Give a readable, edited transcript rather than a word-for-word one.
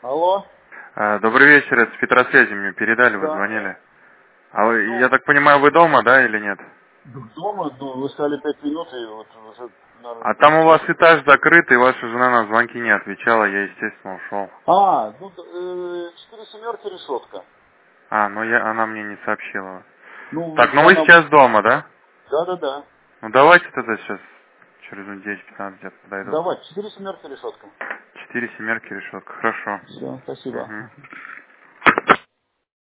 Алло. Добрый вечер, это с Петросвязи мне передали, вы Да. звонили. А вы, я так понимаю, вы дома, да, или нет? Дома, вы сказали 5 минут, и вот уже, А наверное, там у вас часов. этаж закрыт, и ваша жена на звонки не отвечала, я, естественно, ушел. Ну, 4 семерки решетка. Она мне не сообщила. Ну, Так, ну вы она... сейчас дома, да? Да. Ну давайте тогда сейчас, через 10-15 где-то подойду. Давай, 4 семерки решетка. 4 семерки решетка, хорошо. Все, спасибо. Мгм.